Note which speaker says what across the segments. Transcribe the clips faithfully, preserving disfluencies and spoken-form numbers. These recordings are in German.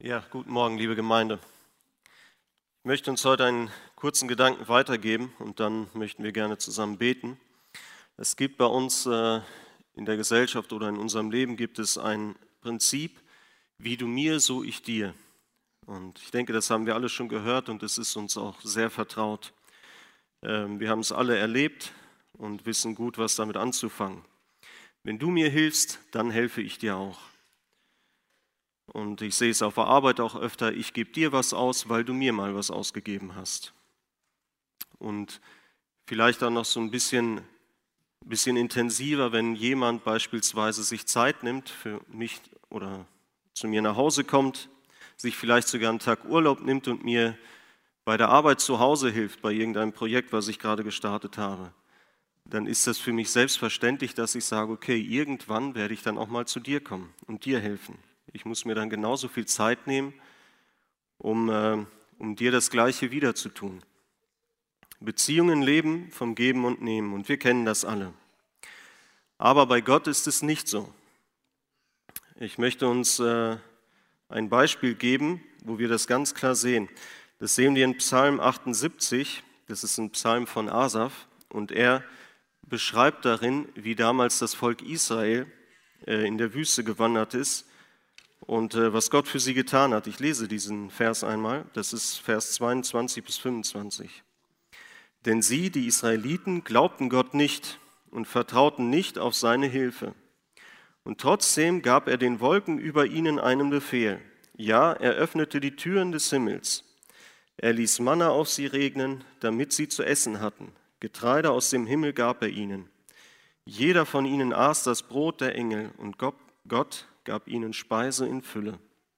Speaker 1: Ja, guten Morgen, liebe Gemeinde. Ich möchte uns heute einen kurzen Gedanken weitergeben und dann möchten wir gerne zusammen beten. Es gibt bei uns äh, in der Gesellschaft oder in unserem Leben gibt es ein Prinzip, wie du mir, so ich dir. Und ich denke, das haben wir alle schon gehört und es ist uns auch sehr vertraut. Ähm, wir haben es alle erlebt und wissen gut, was damit anzufangen. Wenn du mir hilfst, dann helfe ich dir auch. Und ich sehe es auf der Arbeit auch öfter, ich gebe dir was aus, weil du mir mal was ausgegeben hast. Und vielleicht auch noch so ein bisschen, bisschen intensiver, wenn jemand beispielsweise sich Zeit nimmt für mich oder zu mir nach Hause kommt, sich vielleicht sogar einen Tag Urlaub nimmt und mir bei der Arbeit zu Hause hilft, bei irgendeinem Projekt, was ich gerade gestartet habe. Dann ist das für mich selbstverständlich, dass ich sage, okay, irgendwann werde ich dann auch mal zu dir kommen und dir helfen. Ich muss mir dann genauso viel Zeit nehmen, um, äh, um dir das Gleiche wieder zu tun. Beziehungen leben vom Geben und Nehmen und wir kennen das alle. Aber bei Gott ist es nicht so. Ich möchte uns äh, ein Beispiel geben, wo wir das ganz klar sehen. Das sehen wir in Psalm achtundsiebzig, das ist ein Psalm von Asaf und er beschreibt darin, wie damals das Volk Israel äh, in der Wüste gewandert ist. Und äh, was Gott für sie getan hat, ich lese diesen Vers einmal, das ist Vers zweiundzwanzig bis fünfundzwanzig. Denn sie, die Israeliten, glaubten Gott nicht und vertrauten nicht auf seine Hilfe. Und trotzdem gab er den Wolken über ihnen einen Befehl. Ja, er öffnete die Türen des Himmels. Er ließ Manna auf sie regnen, damit sie zu essen hatten. Getreide aus dem Himmel gab er ihnen. Jeder von ihnen aß das Brot der Engel und Gott gab ihnen Speise in Fülle.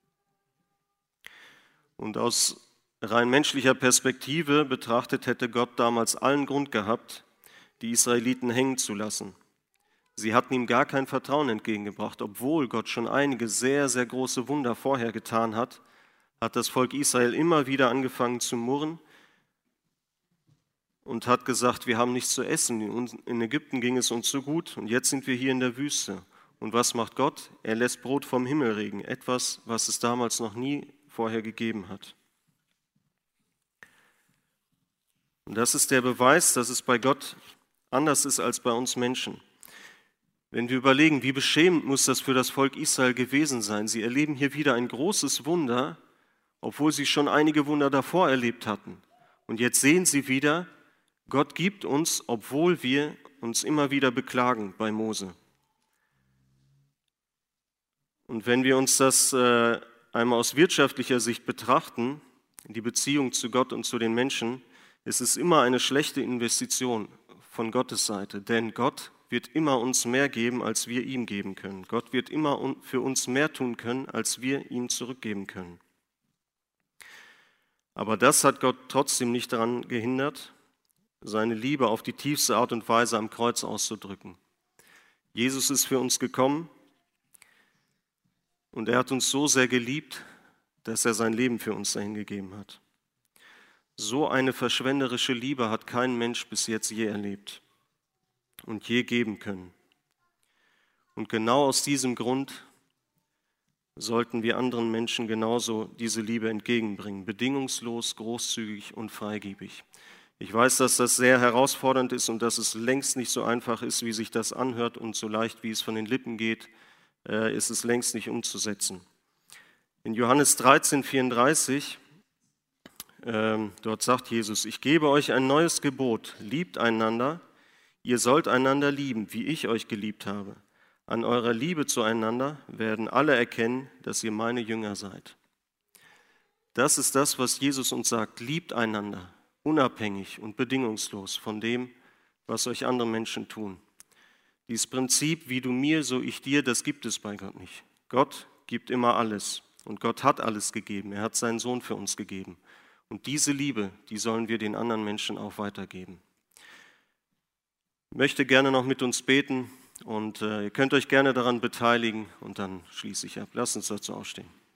Speaker 1: Und aus rein menschlicher Perspektive betrachtet hätte Gott damals allen Grund gehabt, die Israeliten hängen zu lassen. Sie hatten ihm gar kein Vertrauen entgegengebracht, obwohl Gott schon einige sehr, sehr große Wunder vorher getan hat, hat das Volk Israel immer wieder angefangen zu murren und hat gesagt, wir haben nichts zu essen. In Ägypten ging es uns so gut und jetzt sind wir hier in der Wüste. Und was macht Gott? Er lässt Brot vom Himmel regnen, etwas, was es damals noch nie vorher gegeben hat. Und das ist der Beweis, dass es bei Gott anders ist als bei uns Menschen. Wenn wir überlegen, wie beschämend muss das für das Volk Israel gewesen sein. Sie erleben hier wieder ein großes Wunder, obwohl sie schon einige Wunder davor erlebt hatten. Und jetzt sehen sie wieder, Gott gibt uns, obwohl wir uns immer wieder beklagen bei Mose. Und wenn wir uns das äh, einmal aus wirtschaftlicher Sicht betrachten, die Beziehung zu Gott und zu den Menschen, ist es immer eine schlechte Investition von Gottes Seite. Denn Gott wird immer uns mehr geben, als wir ihm geben können. Gott wird immer für uns mehr tun können, als wir ihm zurückgeben können. Aber das hat Gott trotzdem nicht daran gehindert, seine Liebe auf die tiefste Art und Weise am Kreuz auszudrücken. Jesus ist für uns gekommen und er hat uns so sehr geliebt, dass er sein Leben für uns dahingegeben hat. So eine verschwenderische Liebe hat kein Mensch bis jetzt je erlebt und je geben können. Und genau aus diesem Grund sollten wir anderen Menschen genauso diese Liebe entgegenbringen, bedingungslos, großzügig und freigebig. Ich weiß, dass das sehr herausfordernd ist und dass es längst nicht so einfach ist, wie sich das anhört und so leicht, wie es von den Lippen geht, ist es längst nicht umzusetzen. In Johannes dreizehn, vierunddreißig, äh, dort sagt Jesus, ich gebe euch ein neues Gebot, liebt einander, ihr sollt einander lieben, wie ich euch geliebt habe. An eurer Liebe zueinander werden alle erkennen, dass ihr meine Jünger seid. Das ist das, was Jesus uns sagt, liebt einander, unabhängig und bedingungslos von dem, was euch andere Menschen tun. Dieses Prinzip, wie du mir, so ich dir, das gibt es bei Gott nicht. Gott gibt immer alles und Gott hat alles gegeben. Er hat seinen Sohn für uns gegeben. Und diese Liebe, die sollen wir den anderen Menschen auch weitergeben. Ich möchte gerne noch mit uns beten und äh, ihr könnt euch gerne daran beteiligen und dann schließe ich ab. Lasst uns dazu aufstehen.